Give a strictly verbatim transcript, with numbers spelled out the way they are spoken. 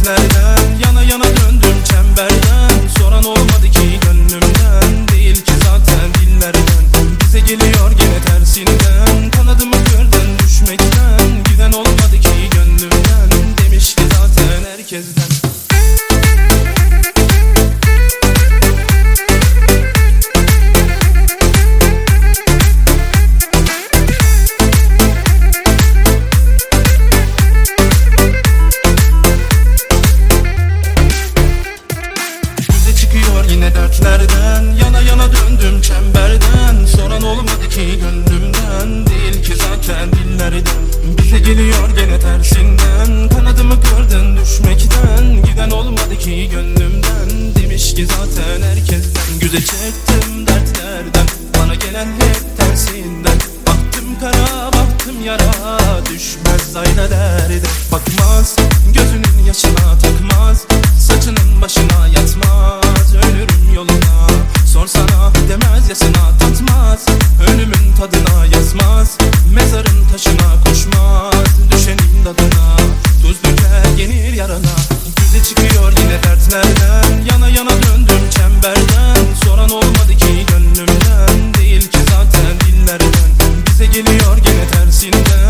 dertlerden, yana yana döndüm çemberden. Soran olmadı ki gönlümden, değil ki zaten dillerden. Bize geliyor gene tersinden, kanadımı kırdın düşmekten. Giden olmadı ki gönlümden, demiş ki zaten herkesten. Yine dertlerden, yana yana döndüm çemberden. Soran olmadı ki gönlümden, değil ki zaten dillerden. Bize geliyor gene tersinden, kanadımı kırdın düşmekten. Giden olmadı ki gönlümden, demiş ki zaten herkesten. Güze çektim dertlerden, bana gelen hep tersinden. Baktım kara baktım yara, düşmez ayna derde. Bakmaz gözünün yaşına, takmaz saçının başına, yatmaz ölürüm yoluna. Sorsana demez yaşına, tatmaz ölümün tadına, yazmaz mezarın taşına, koşmaz düşenin dadına. Tuz döker yenir yarana. Güze çıkıyor yine dertlerden, yana yana döndüm çemberden. Soran olmadı ki gönlümden, değil ki zaten dillerden. Bize geliyor gene tersinden,